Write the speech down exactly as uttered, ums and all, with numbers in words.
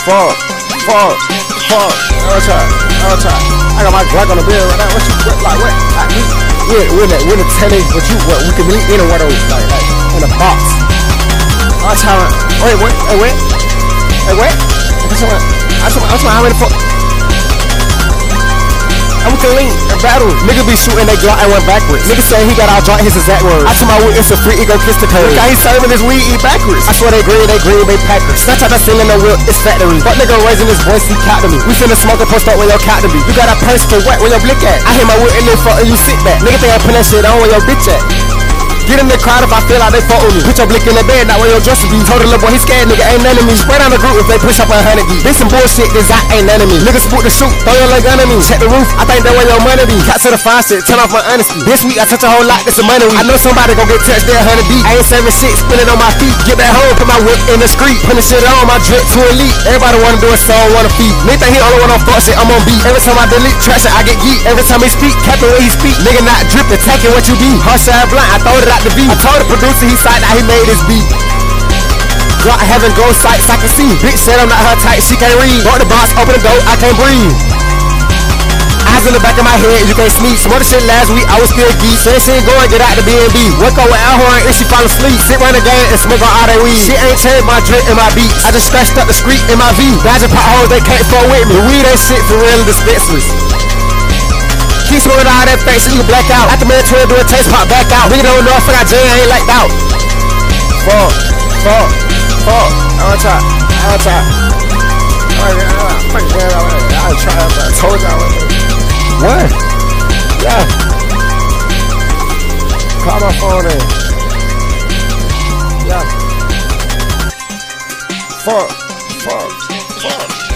Fuck, fuck, fuck. I'll try, I'll try. I got my Glock on the bed right now. What you, what, like, what? Like, we, we're, we're in the, we're in the telly, but you, what, we can meet in one of those, like, like, in a box. I'll try, wait, wait, hey, wait. Hey, wait. I'm trying, I'm trying, I'm trying, how many fuck? I'm with the link and battle. Niggas be shooting they Glock and went backwards. Niggas say he got our joint, his exact words. I told my weed, it's a free, he gon' kiss the curve. Look how he serving his weed, eat backwards. I swear they green, they green, they packers. Snatch out the ceiling, no whip, it's factory. Fuck nigga raising his voice, he counting me. We finna smoke and post up where your cat to be. You got a purse for what, where your blick at? I hit my whip and then fuck and you sit back. Nigga think I put that shit on where your bitch at. Get in the crowd if I feel like they fuck with me. Put your blick in the bed, not where your dresser be. Told the little boy he scared, nigga ain't none of me. Spray down the group if they push up a hundred deep. This some bullshit, this I ain't none of me. Niggas spook the shoot, throw your leg under me. Check the roof, I think that where your money be. Got to the fine shit, turn off my honesty. This week I touch a whole lot, this some money. I know somebody gon' get touched there, hundred deep. I ain't seven shit, spinning on my feet. Get back home, put my whip in the street. Put the shit on, my drip to elite. Everybody wanna do a song, wanna feed. Nigga think he only one on fuck shit, I'm on beat. Every time I delete trash it, I get geek. Every time he speak, cap the way he speak. Nigga not drippin', taking what you be. Harsh side blunt, I throw it out the beat. I told the producer he signed out, he made this beat. Glock having gold sights, I can see. Bitch said I'm not her type, she can't read. Bought the box, open the door, I can't breathe. Eyes in the back of my head, you can't sneak. Some other shit last week, I was still geek. Said she ain't going, get out the B and B. Wake up with Alhorn and she fall asleep. Sit round the game and smoke on all that weed. She ain't changed my drip and my beats. I just scratched up the street in my V. Dodging potholes, they can't fuck with me. Weed ain't shit for real dispensaries. Keep smoking all that fake shit, you black out. After man twin do a taste pop back out. Nigga don't know if I got J, I ain't liked out. Fuck, fuck, fuck. I'll try, I'll try. I'll try, I told y'all. What? Yeah. Call my phone in. Yeah. Fuck, fuck, fuck.